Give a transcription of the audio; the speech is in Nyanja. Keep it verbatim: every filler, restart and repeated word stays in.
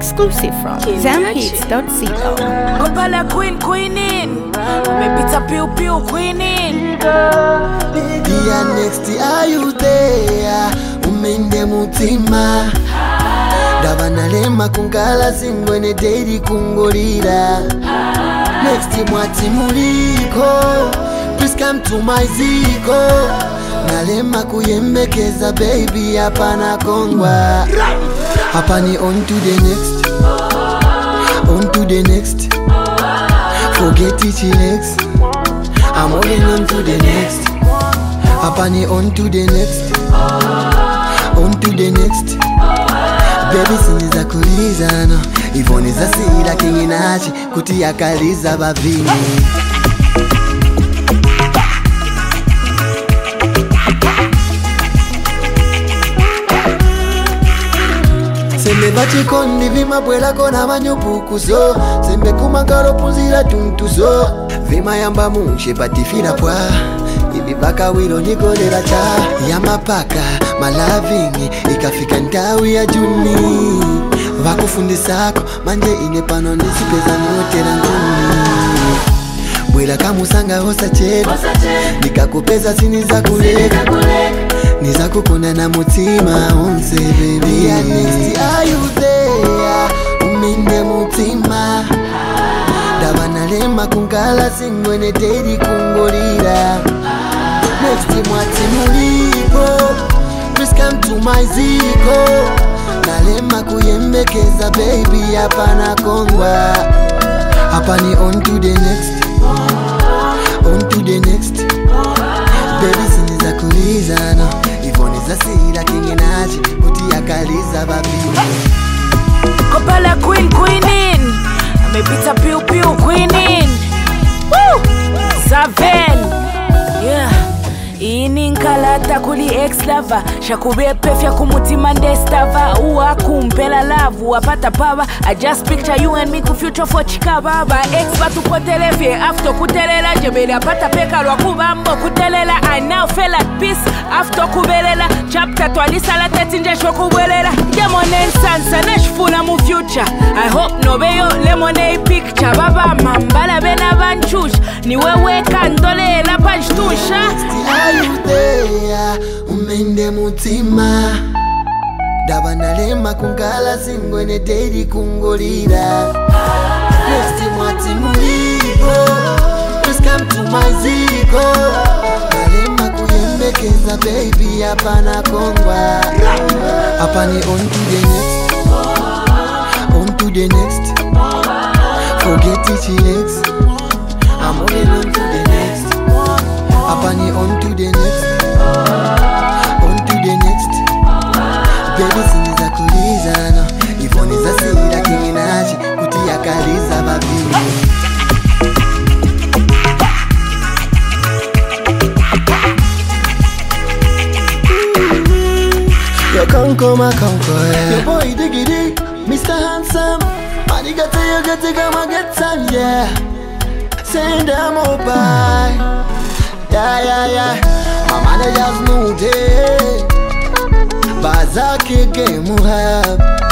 Exclusive from zam hits dot co. Gopala queen queenin, mepita piu piu queenin. Dia next are you there? Umende mutima. Davanalema kungala singwene daily kungolira. Next mwati muliko. Please come to my ziko. Nalema kuyembekeza baby hapana kongwa. Hapani on to the next. On to the next. Forget it next. I'm moving on to the next. Hapani on to the next. On to the next. Baby siniza kulizana. Ivoniza sila kinginachi. Kuti akaliza bavini. Sembe bachikondi vima bwela kona banyopukuzo. Sembe kumangaro punzira tuntuzo. Vima yamba munche patifina pwa. Ibi baka wilo nikolera cha. Yama paka malavingi ikafika ndawi ya juni. Vakufundisako manje inepano nisipeza notera nguni. Bwela kamusanga hosa chedu. Nikakupeza siniza kuleka. Niza kukunda na mutima onse baby. Yeah, next are you there? Uminde mutima. Davanalema kungala singwene daily kungolira. Next mwati mulipo. Please come to my ziko. Nalema kuyembekeza baby hapana kongwa. Hapani on to the next. On to the next. Baby siniza kulizana. Ivoniza sila kinginachi. Kuti akaliza babini. Gopala queen queenin, mepita piu piu queenin. Woo! Seven. Yeah. Ini nkalata kuli ex lava. Shakube pefya kumutima ndestava. Uwa kumpela lavu wapata pava. I just picture you and me ku future for chikaba. Ba ex batu potelevye after kutelela. Jebele apata peka lwa kubambo kutelela. I now feel at peace after kubelela. Chapter twalisa la tetinje shokubwelela. Yamone nsansa neshfuna mu future. I hope no beyo lemone picture. Baba mambala bena banchush. Niwewe kandolela panchtusha. Are you there? Umende mutima. Davanalema kungala singwene daily kungolira. Next mwati mulipo. Please come to my ziko. Nalema kuyembekeza baby hapana kongwa. Hapani on to the next. On to the next. Forget it next. I'm moving on to the next. Hapani on to the next. On to the next. Baby siniza kulizana. Ivoniza sila kinginachi. Kuti akaliza babini. Yo konko ma konko yeah. Your boy diggity, Mister Handsome. Money got to you get to come and get some yeah. Send them over. Yeah, yeah, yeah. My managers know it. Bazaki game have.